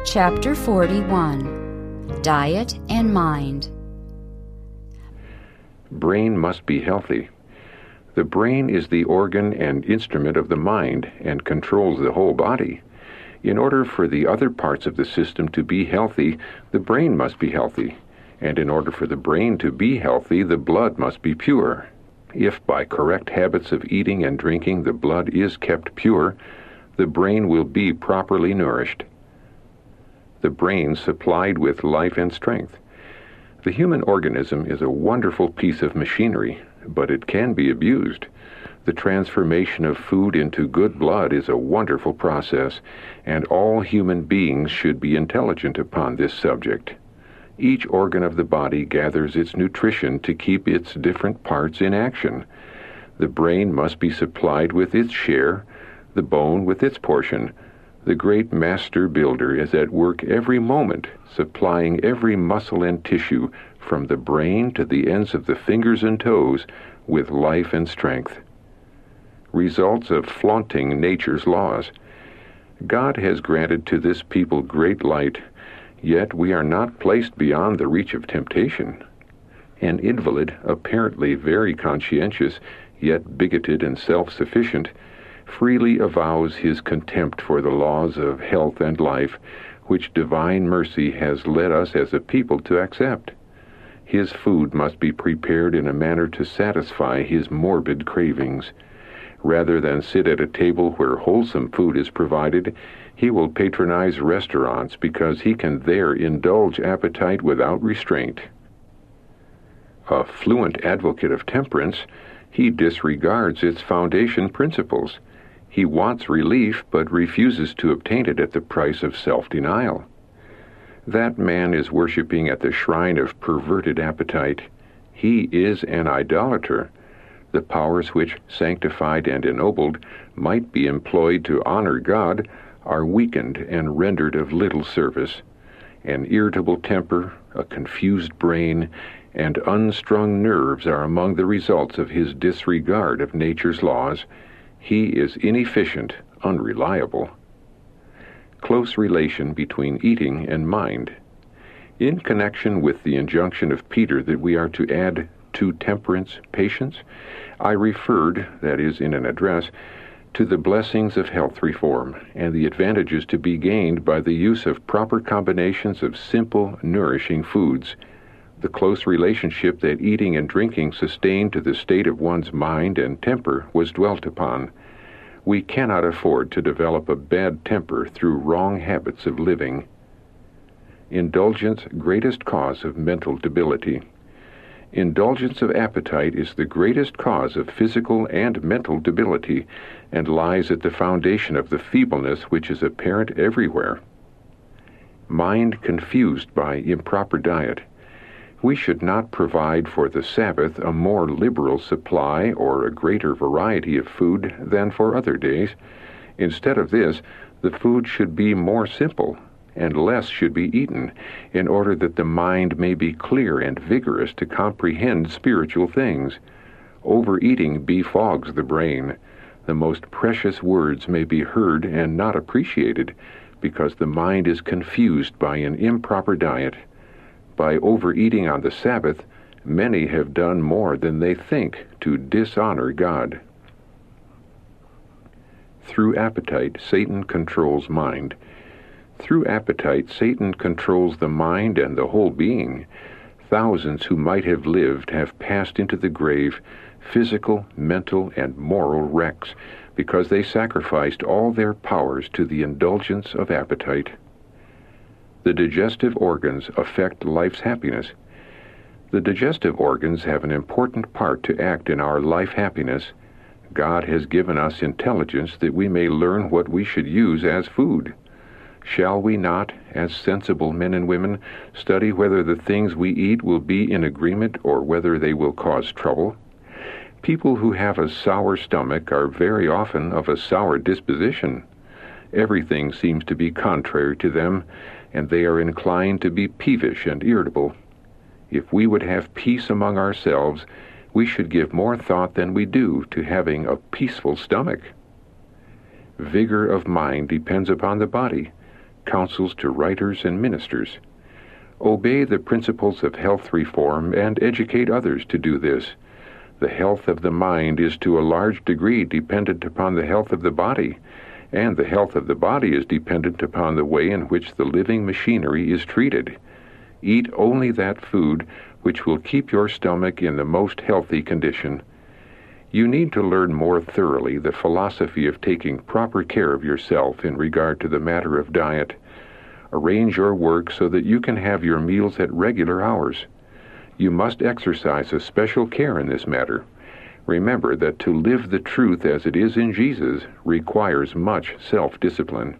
Chapter 41. Diet and Mind. Brain must be healthy. The brain is the organ and instrument of the mind and controls the whole body. In order for the other parts of the system to be healthy, the brain must be healthy. And in order for the brain to be healthy, the blood must be pure. If by correct habits of eating and drinking the blood is kept pure, the brain will be properly nourished. The brain supplied with life and strength. The human organism is a wonderful piece of machinery, but it can be abused. The transformation of food into good blood is a wonderful process, and all human beings should be intelligent upon this subject. Each organ of the body gathers its nutrition to keep its different parts in action. The brain must be supplied with its share, the bone with its portion. The great master builder is at work every moment, supplying every muscle and tissue, from the brain to the ends of the fingers and toes, with life and strength. Results of flaunting nature's laws. God has granted to this people great light, yet we are not placed beyond the reach of temptation. An invalid, apparently very conscientious, yet bigoted and self-sufficient, freely avows his contempt for the laws of health and life, which divine mercy has led us as a people to accept. His food must be prepared in a manner to satisfy his morbid cravings. Rather than sit at a table where wholesome food is provided, he will patronize restaurants because he can there indulge appetite without restraint. A fluent advocate of temperance, he disregards its foundation principles. He wants relief, but refuses to obtain it at the price of self-denial. That man is worshiping at the shrine of perverted appetite. He is an idolater. The powers which, sanctified and ennobled, might be employed to honor God are weakened and rendered of little service. An irritable temper, a confused brain, and unstrung nerves are among the results of his disregard of nature's laws. He is inefficient, unreliable. Close relation between eating and mind. In connection with the injunction of Peter that we are to add to temperance patience, I referred, that is in an address, to the blessings of health reform and the advantages to be gained by the use of proper combinations of simple, nourishing foods. The close relationship that eating and drinking sustain to the state of one's mind and temper was dwelt upon. We cannot afford to develop a bad temper through wrong habits of living. Indulgence, greatest cause of mental debility. Indulgence of appetite is the greatest cause of physical and mental debility, and lies at the foundation of the feebleness which is apparent everywhere. Mind confused by improper diet. We should not provide for the Sabbath a more liberal supply or a greater variety of food than for other days. Instead of this, the food should be more simple, and less should be eaten, in order that the mind may be clear and vigorous to comprehend spiritual things. Overeating befogs the brain. The most precious words may be heard and not appreciated, because the mind is confused by an improper diet. By overeating on the Sabbath, many have done more than they think to dishonor God. Through appetite, Satan controls mind. Through appetite, Satan controls the mind and the whole being. Thousands who might have lived have passed into the grave, physical, mental, and moral wrecks, because they sacrificed all their powers to the indulgence of appetite. The digestive organs affect life's happiness. The digestive organs have an important part to act in our life happiness. God has given us intelligence that we may learn what we should use as food. Shall we not, as sensible men and women, study whether the things we eat will be in agreement or whether they will cause trouble? People who have a sour stomach are very often of a sour disposition. Everything seems to be contrary to them, and they are inclined to be peevish and irritable. If we would have peace among ourselves, we should give more thought than we do to having a peaceful stomach. Vigor of mind depends upon the body. counsels to writers and ministers. Obey the principles of health reform and educate others to do this. The health of the mind is to a large degree dependent upon the health of the body, and the health of the body is dependent upon the way in which the living machinery is treated. Eat only that food which will keep your stomach in the most healthy condition. You need to learn more thoroughly the philosophy of taking proper care of yourself in regard to the matter of diet. Arrange your work so that you can have your meals at regular hours. You must exercise a special care in this matter. Remember that to live the truth as it is in Jesus requires much self-discipline.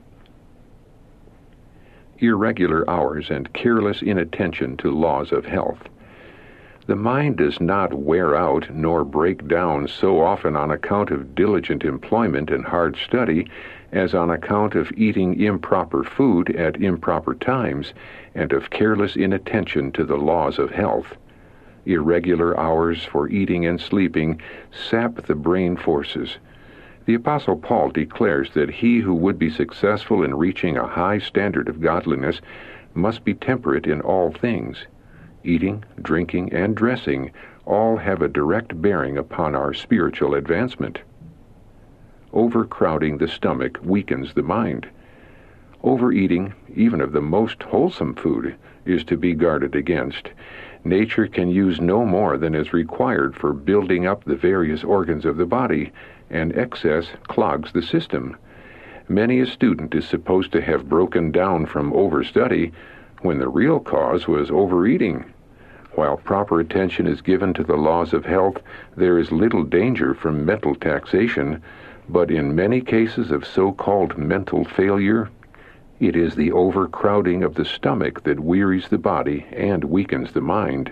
Irregular hours and careless inattention to laws of health. The mind does not wear out nor break down so often on account of diligent employment and hard study as on account of eating improper food at improper times and of careless inattention to the laws of health. Irregular hours for eating and sleeping sap the brain forces. The Apostle Paul declares that he who would be successful in reaching a high standard of godliness must be temperate in all things. Eating, drinking, and dressing all have a direct bearing upon our spiritual advancement. Overcrowding the stomach weakens the mind. Overeating, even of the most wholesome food, is to be guarded against. Nature can use no more than is required for building up the various organs of the body, and excess clogs the system. Many a student is supposed to have broken down from overstudy when the real cause was overeating. While proper attention is given to the laws of health, there is little danger from mental taxation, but in many cases of so-called mental failure, it is the overcrowding of the stomach that wearies the body and weakens the mind.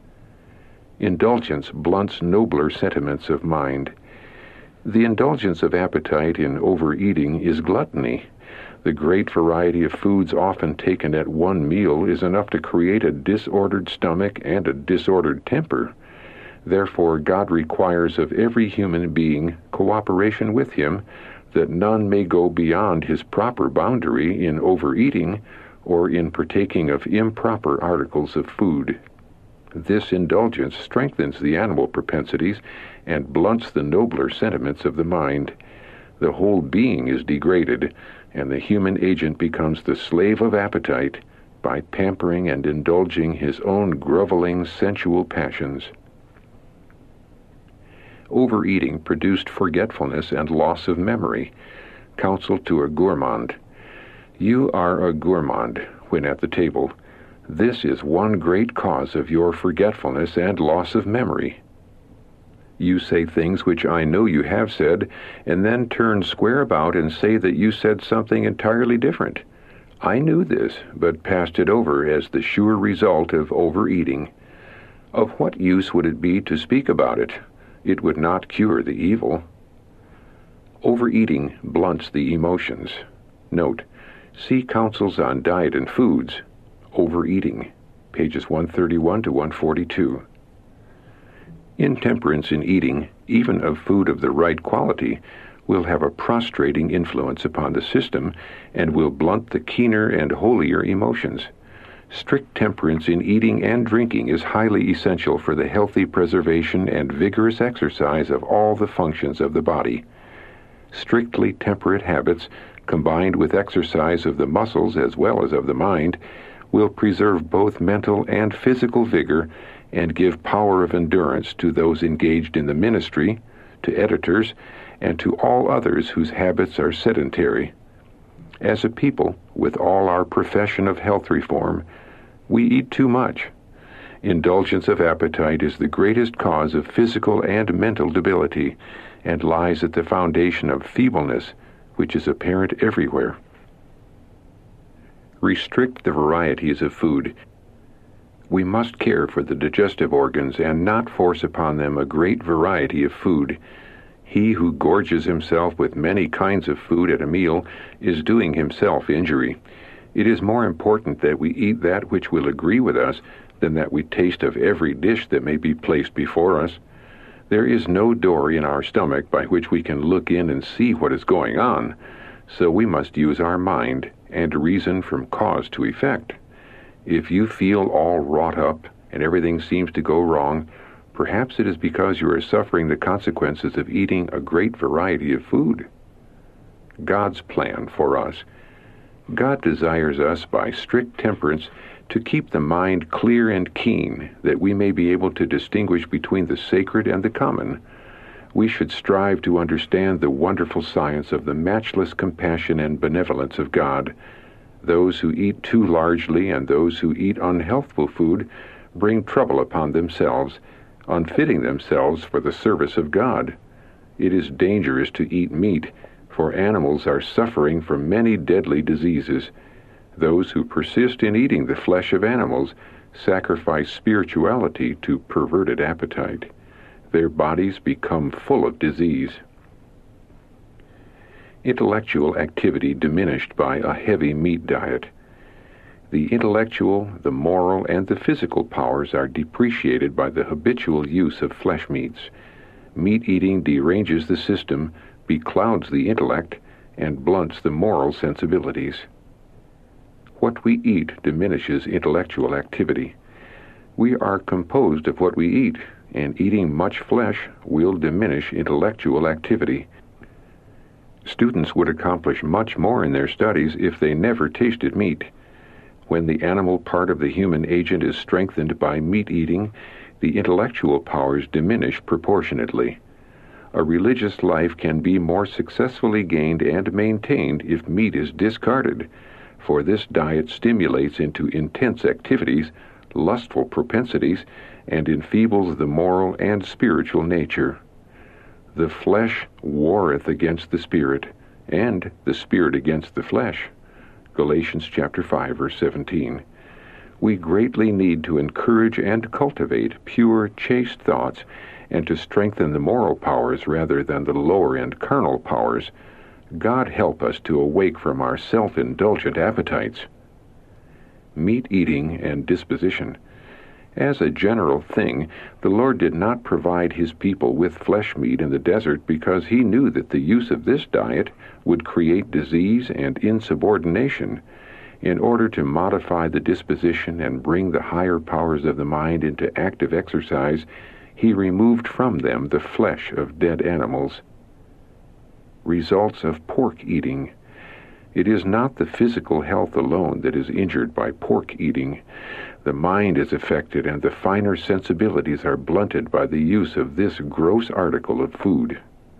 Indulgence blunts nobler sentiments of mind. The indulgence of appetite in overeating is gluttony. The great variety of foods often taken at one meal is enough to create a disordered stomach and a disordered temper. Therefore, God requires of every human being cooperation with Him, that none may go beyond his proper boundary in overeating or in partaking of improper articles of food. This indulgence strengthens the animal propensities and blunts the nobler sentiments of the mind. The whole being is degraded, and the human agent becomes the slave of appetite by pampering and indulging his own groveling sensual passions. Overeating produced forgetfulness and loss of memory. Counsel to a gourmand. You are a gourmand when at the table. This is one great cause of your forgetfulness and loss of memory. You say things which I know you have said, and then turn square about and say that you said something entirely different. I knew this, but passed it over as the sure result of overeating. Of what use would it be to speak about it? It would not cure the evil. Overeating blunts the emotions. Note, see Counsels on Diet and Foods. Overeating, pages 131 to 142. Intemperance in eating, even of food of the right quality, will have a prostrating influence upon the system and will blunt the keener and holier emotions. Strict temperance in eating and drinking is highly essential for the healthy preservation and vigorous exercise of all the functions of the body. Strictly temperate habits, combined with exercise of the muscles as well as of the mind, will preserve both mental and physical vigor and give power of endurance to those engaged in the ministry, to editors, and to all others whose habits are sedentary. As a people, with all our profession of health reform, we eat too much. Indulgence of appetite is the greatest cause of physical and mental debility, and lies at the foundation of feebleness, which is apparent everywhere. Restrict the varieties of food. We must care for the digestive organs and not force upon them a great variety of food. He who gorges himself with many kinds of food at a meal is doing himself injury. It is more important that we eat that which will agree with us than that we taste of every dish that may be placed before us. There is no door in our stomach by which we can look in and see what is going on. so we must use our mind and reason from cause to effect. If you feel all wrought up and everything seems to go wrong, perhaps it is because you are suffering the consequences of eating a great variety of food. God's plan for us. God desires us by strict temperance to keep the mind clear and keen, that we may be able to distinguish between the sacred and the common. We should strive to understand the wonderful science of the matchless compassion and benevolence of God. Those who eat too largely and those who eat unhealthful food bring trouble upon themselves, unfitting themselves for the service of God. It is dangerous to eat meat, for animals are suffering from many deadly diseases. Those who persist in eating the flesh of animals sacrifice spirituality to perverted appetite. Their bodies become full of disease. Intellectual activity diminished by a heavy meat diet. The intellectual, the moral, and the physical powers are depreciated by the habitual use of flesh meats. Meat eating deranges the system, beclouds the intellect, and blunts the moral sensibilities. What we eat diminishes intellectual activity. We are composed of what we eat, and eating much flesh will diminish intellectual activity. Students would accomplish much more in their studies if they never tasted meat. When the animal part of the human agent is strengthened by meat eating, the intellectual powers diminish proportionately. A religious life can be more successfully gained and maintained if meat is discarded, for this diet stimulates into intense activities, lustful propensities, and enfeebles the moral and spiritual nature. The flesh warreth against the spirit, and the spirit against the flesh. Galatians chapter 5, verse 17. We greatly need to encourage and cultivate pure, chaste thoughts, and to strengthen the moral powers rather than the lower and carnal powers. God help us to awake from our self-indulgent appetites. Meat eating and disposition. As a general thing, the Lord did not provide his people with flesh meat in the desert because he knew that the use of this diet would create disease and insubordination. In order to modify the disposition and bring the higher powers of the mind into active exercise, he removed from them the flesh of dead animals. Results of pork eating. It is not the physical health alone that is injured by pork eating. The mind is affected and the finer sensibilities are blunted by the use of this gross article of food.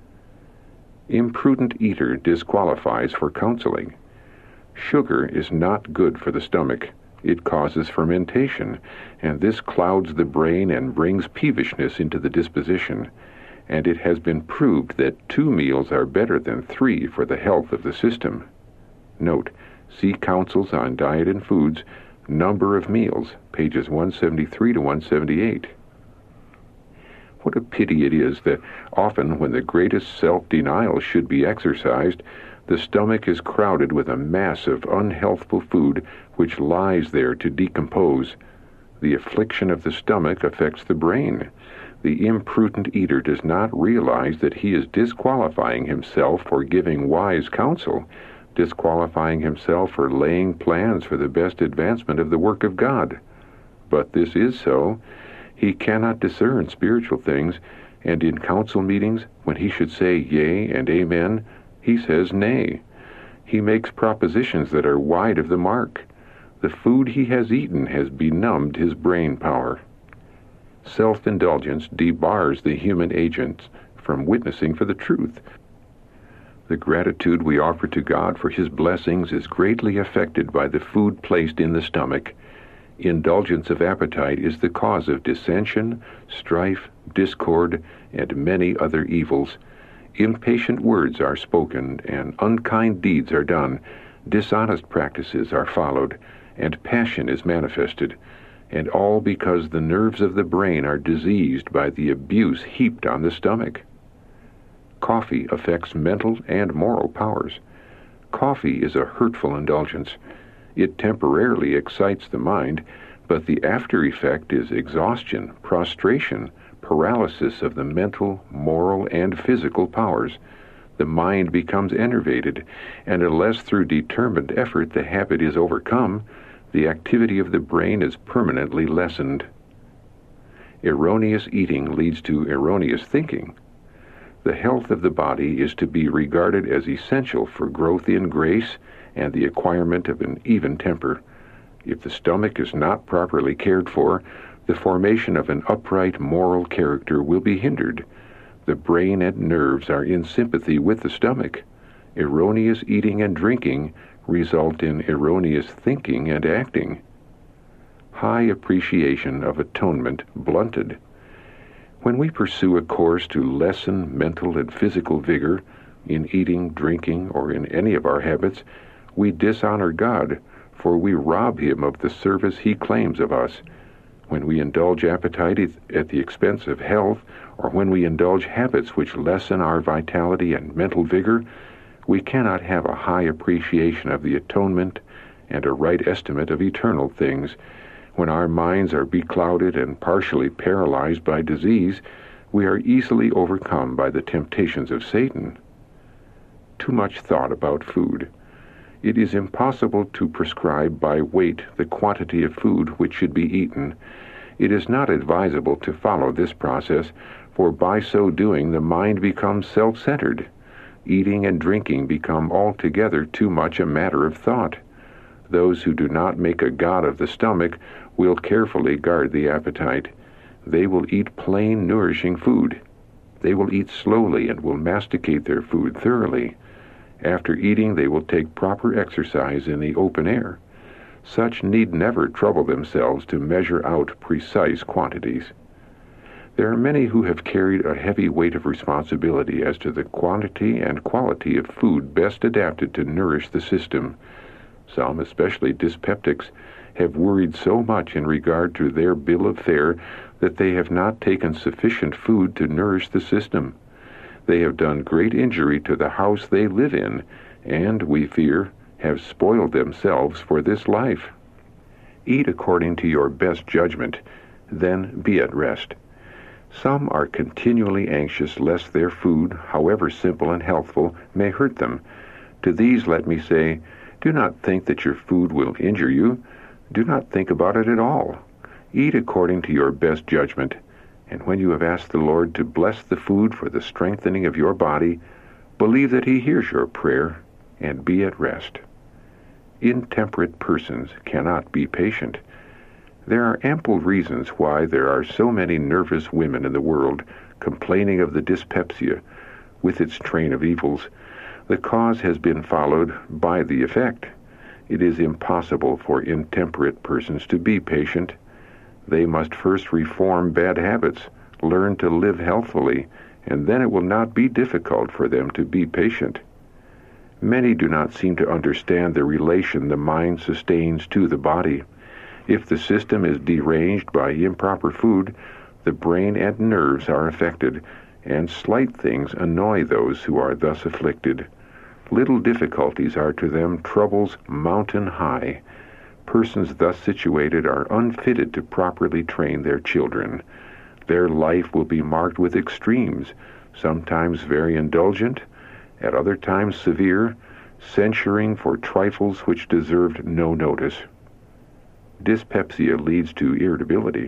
Imprudent eater disqualifies for counseling. Sugar is not good for the stomach. It causes fermentation, and this clouds the brain and brings peevishness into the disposition. And it has been proved that 2 meals are better than 3 for the health of the system. Note, see Counsels on Diet and Foods, Number of Meals, pages 173 to 178. What a pity it is that often when the greatest self-denial should be exercised, the stomach is crowded with a mass of unhealthful food which lies there to decompose. The affliction of the stomach affects the brain. The imprudent eater does not realize that he is disqualifying himself for giving wise counsel, disqualifying himself for laying plans for the best advancement of the work of God. But this is so. He cannot discern spiritual things, and in council meetings, when he should say yea and amen, he says nay. He makes propositions that are wide of the mark. The food he has eaten has benumbed his brain power. Self-indulgence debars the human agent from witnessing for the truth. The gratitude we offer to God for his blessings is greatly affected by the food placed in the stomach. Indulgence of appetite is the cause of dissension, strife, discord, and many other evils. Impatient words are spoken, and unkind deeds are done. Dishonest practices are followed, and passion is manifested, and all because the nerves of the brain are diseased by the abuse heaped on the stomach. Coffee affects mental and moral powers. Coffee is a hurtful indulgence. It temporarily excites the mind, but the after effect is exhaustion, prostration, paralysis of the mental, moral, and physical powers. the mind becomes enervated, and unless through determined effort the habit is overcome, the activity of the brain is permanently lessened. Erroneous eating leads to erroneous thinking. The health of the body is to be regarded as essential for growth in grace and the acquirement of an even temper. If the stomach is not properly cared for, the formation of an upright moral character will be hindered. The brain and nerves are in sympathy with the stomach. Erroneous eating and drinking result in erroneous thinking and acting. High appreciation of atonement blunted. When we pursue a course to lessen mental and physical vigor in eating, drinking, or in any of our habits, we dishonor God, for we rob Him of the service He claims of us. When we indulge appetite at the expense of health, or when we indulge habits which lessen our vitality and mental vigor, we cannot have a high appreciation of the atonement and a right estimate of eternal things. When our minds are beclouded and partially paralyzed by disease, we are easily overcome by the temptations of Satan. Too much thought about food. It is impossible to prescribe by weight the quantity of food which should be eaten. It is not advisable to follow this process, for by so doing the mind becomes self-centered. Eating and drinking become altogether too much a matter of thought. Those who do not make a god of the stomach will carefully guard the appetite. They will eat plain, nourishing food. They will eat slowly and will masticate their food thoroughly. After eating, they will take proper exercise in the open air. Such need never trouble themselves to measure out precise quantities. There are many who have carried a heavy weight of responsibility as to the quantity and quality of food best adapted to nourish the system. Some, especially dyspeptics, have worried so much in regard to their bill of fare that they have not taken sufficient food to nourish the system. They have done great injury to the house they live in, and, we fear, have spoiled themselves for this life. Eat according to your best judgment, then be at rest. Some are continually anxious lest their food, however simple and healthful, may hurt them. To these let me say, do not think that your food will injure you. Do not think about it at all. Eat according to your best judgment, and when you have asked the Lord to bless the food for the strengthening of your body, believe that He hears your prayer, and be at rest. Intemperate persons cannot be patient. There are ample reasons why there are so many nervous women in the world complaining of the dyspepsia, with its train of evils. The cause has been followed by the effect. It is impossible for intemperate persons to be patient. They must first reform bad habits, learn to live healthfully, and then it will not be difficult for them to be patient. Many do not seem to understand the relation the mind sustains to the body. If the system is deranged by improper food, the brain and nerves are affected, and slight things annoy those who are thus afflicted. Little difficulties are to them troubles mountain high. Persons thus situated are unfitted to properly train their children. Their life will be marked with extremes, sometimes very indulgent, at other times severe, censuring for trifles which deserved no notice. Dyspepsia leads to irritability.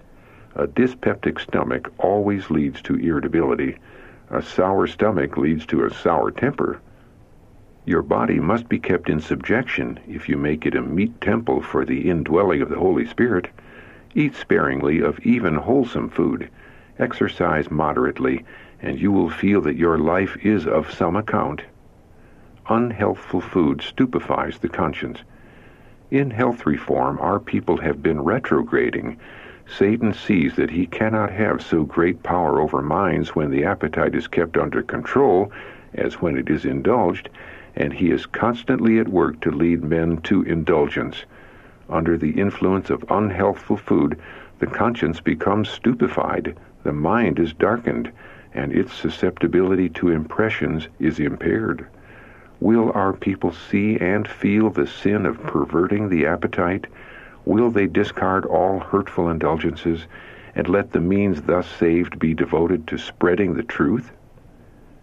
A dyspeptic stomach always leads to irritability. A sour stomach leads to a sour temper. Your body must be kept in subjection if you make it a meet temple for the indwelling of the Holy Spirit. Eat sparingly of even wholesome food. Exercise moderately, and you will feel that your life is of some account. Unhealthful food stupefies the conscience. In health reform, our people have been retrograding. Satan sees that he cannot have so great power over minds when the appetite is kept under control as when it is indulged, and he is constantly at work to lead men to indulgence. Under the influence of unhealthful food, the conscience becomes stupefied, the mind is darkened, and its susceptibility to impressions is impaired. Will our people see and feel the sin of perverting the appetite? Will they discard all hurtful indulgences, and let the means thus saved be devoted to spreading the truth?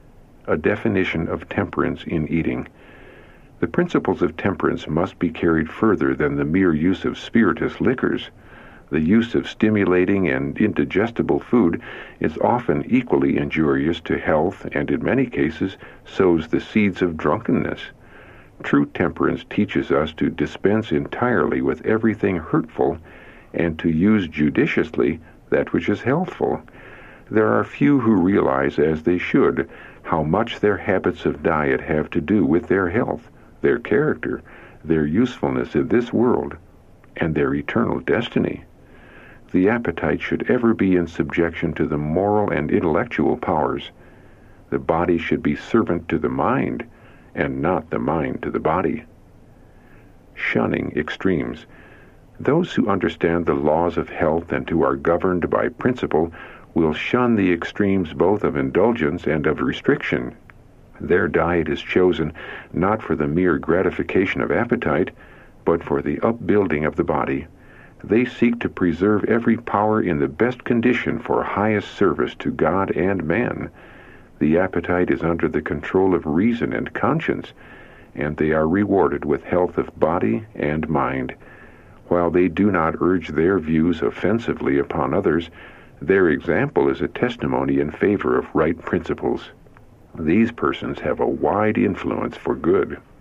a definition of temperance in eating. The principles of temperance must be carried further than the mere use of spirituous liquors. The use of stimulating and indigestible food is often equally injurious to health and in many cases sows the seeds of drunkenness. True temperance teaches us to dispense entirely with everything hurtful and to use judiciously that which is healthful. There are few who realize, as they should, how much their habits of diet have to do with their health, their character, their usefulness in this world, and their eternal destiny. The appetite should ever be in subjection to the moral and intellectual powers. The body should be servant to the mind, and not the mind to the body. Shunning extremes. Those who understand the laws of health and who are governed by principle will shun the extremes both of indulgence and of restriction. Their diet is chosen not for the mere gratification of appetite, but for the upbuilding of the body. They seek to preserve every power in the best condition for highest service to God and man. The appetite is under the control of reason and conscience, and they are rewarded with health of body and mind. While they do not urge their views offensively upon others, their example is a testimony in favor of right principles. These persons have a wide influence for good.